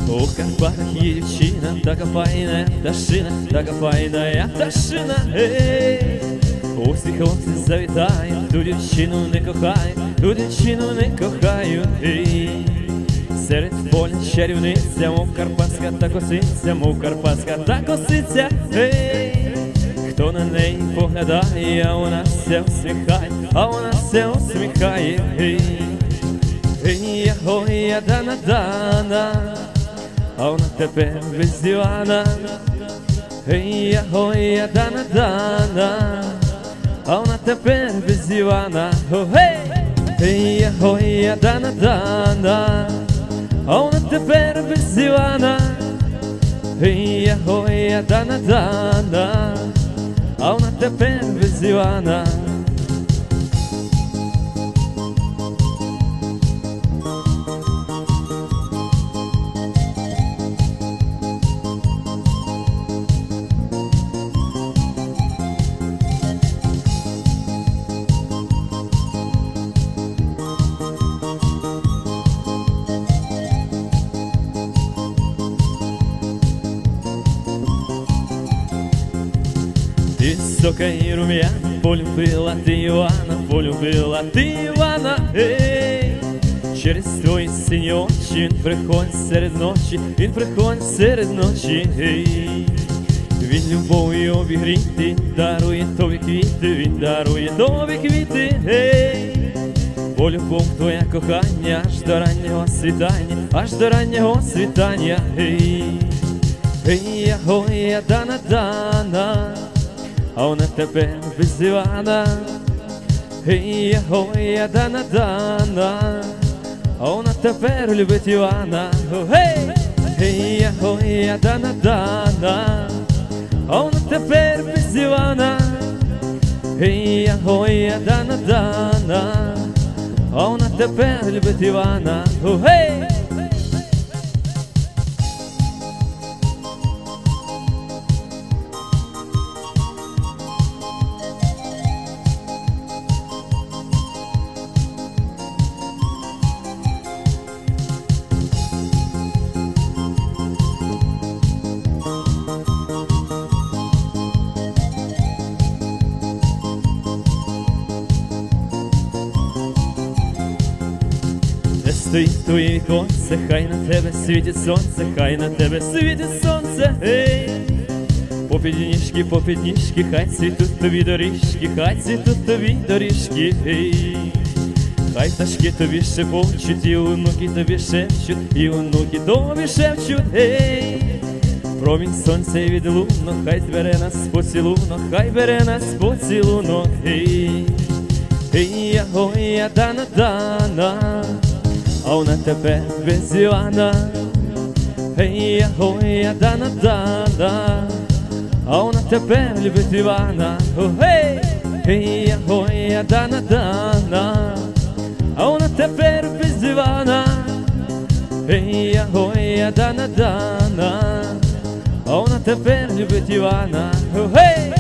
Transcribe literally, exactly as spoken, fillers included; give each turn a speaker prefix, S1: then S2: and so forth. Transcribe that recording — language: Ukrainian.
S1: У Карпатах є дівчина, така файна пташина, така файна я пташина, ей. Усі хлопці завітають, ту дівчину не кохають, ту дівчину не кохають, ей. Серед поля чарівниця, мов карпатська та косиця, мов карпатська та косиця, ей. Хто на неї поглядає, а вона все усміхає, а вона все усміхає, ей. Ей, я гой, я дана-дана, а вона тепер без дивана. Ей, я гой, я дана-дана, а вона тепер без дивана. Ей, я гой, я дана-дана, а вона тепер без дивана. Ей, я гой, я дана-дана, а вона тепер без дивана. Висока і рум'яна, полюбила ти Івана, полюбила ти Івана, ей. Через твої сині очі він приходить серед ночі, він приходить серед ночі, ей. Він любов'ю обігріти, дарує тобі квіти, він дарує тобі квіти, ей. Бо любов твоя кохання аж до раннього світання, аж до раннього світання, ей. Ей, я гой, я дана-дана, а вона тепер без дивана. Ей, я гой, я дана-дана, а вона тепер любить Івана. Гей! Ей, я гой, я дана-дана, а вона тепер без дивана. Ей, я гой, я дана-дана, а вона тепер любить Івана. Гей! Стоїть твоє віконце, хай на тебе світить сонце, хай на тебе світить сонце, ей. Попід ніжки, попід ніжки, хай цвітуть тобі доріжки, хай цвітуть тобі доріжки, ей. Хай пташки тобі шепочуть, і онуки тобі шепчуть, і онуки тобі шепчуть, ей. Промінь сонця від лунок, хай бере нас поцілунок, хай бере нас поцілунок, ей. Ей, я гой, я дана-дана, а вона тепер без Івана. Ей, я гой, я дана-дана, а вона тепер любить Івана. Ей, ей, я гой, я дана-дана, а вона тепер без Івана. Ей, я гой, я дана-дана, а вона тепер любить Івана. Ей!